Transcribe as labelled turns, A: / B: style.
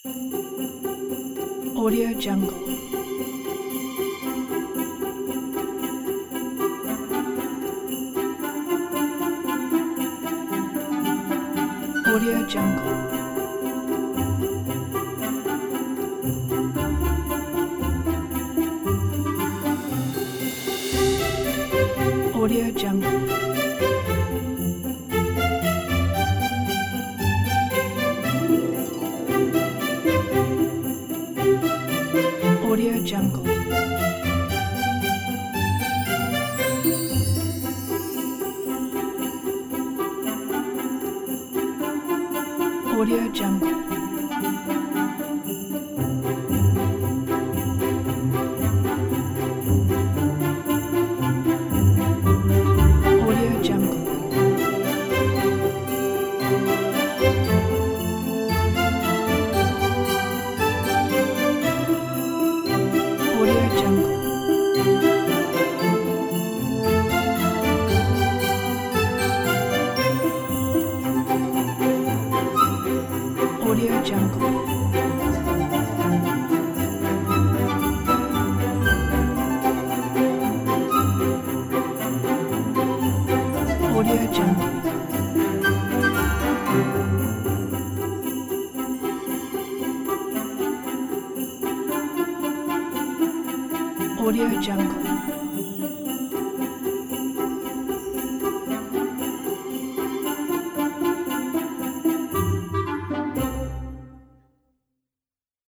A: Audio Jungle. Audio Jungle. Audio Jungle. Audio Jungle. Audio Jungle. Audio Jungle. Audio Jungle. Audio Jungle. Audio Jungle. Audio Jungle.